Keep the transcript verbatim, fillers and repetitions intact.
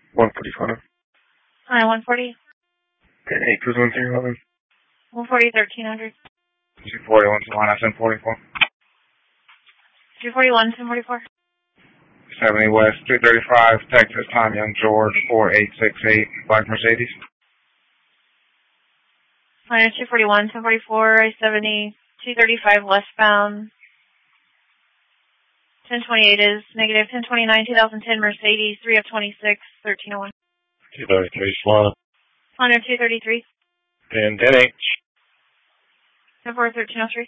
one forty-five. Hi, one forty. Okay, eight cruise one three eleven. one forty, thirteen hundred. two forty, one two one, ten forty-four. two forty-one, ten forty-four. seventy West, three thirty-five, Texas, Tom Young, George, four eight six eight, Black Mercedes. Minus two forty-one, ten forty-four, I seventy, two thirty-five westbound. ten twenty-eight is negative, ten twenty-nine, two thousand ten Mercedes, three of twenty-six, thirteen oh one. two thirty-three, Solana. Honda two thirty-three. ten ten H. ten four, thirteen oh three.